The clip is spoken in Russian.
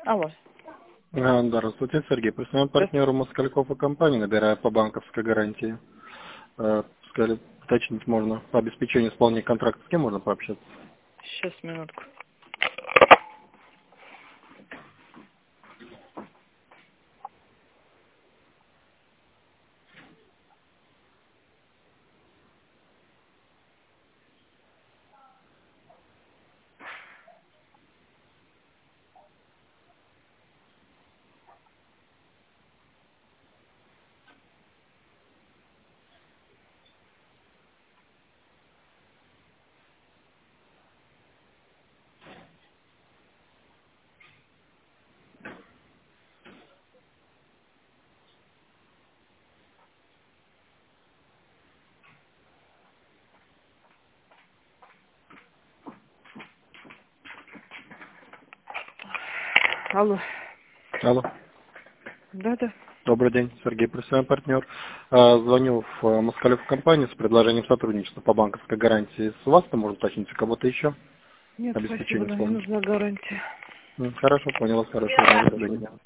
Алло. Здравствуйте, Сергей. Представляем партнеру Москальков и компании, набирая по банковской гарантии. Сказали, уточнить можно по обеспечению исполнения контракта. С кем можно пообщаться? Сейчас, минутку. Алло. Алло. Да-да. Добрый день, Сергей. Представляем партнер. Звоню в Москалев и компанию с предложением сотрудничества по банковской гарантии. С вас там можно уточнить, у кого-то еще? Нет, спасибо, Обеспечение нам не исполнения. нужна гарантия. Хорошо, понял вас. Хорошего дня. До свидания.